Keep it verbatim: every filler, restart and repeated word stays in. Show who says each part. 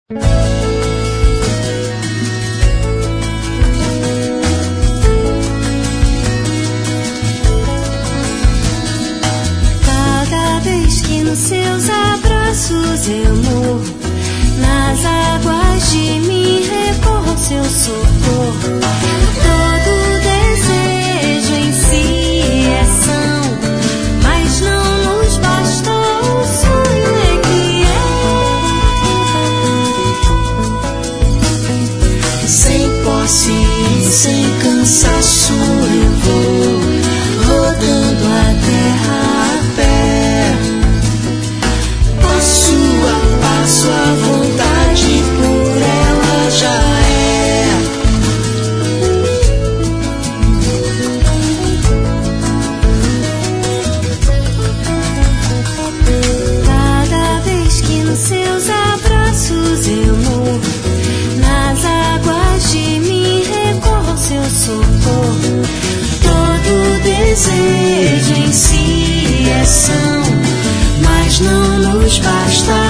Speaker 1: Cada vez que nos seus abraços eu morro, nas águas de mim recorro ao seu socorro. Todo desejo em si é são, mas não nos basta o sonho é que é. Sem posse e sem cansaço eu vou rodando a terra a pé, passo a passo a vontade por ela já é. Cada vez que nos seus abraços eu morro, nas águas de mim recorro ao seu socorro. Todo desejo em si é são, mas não nos basta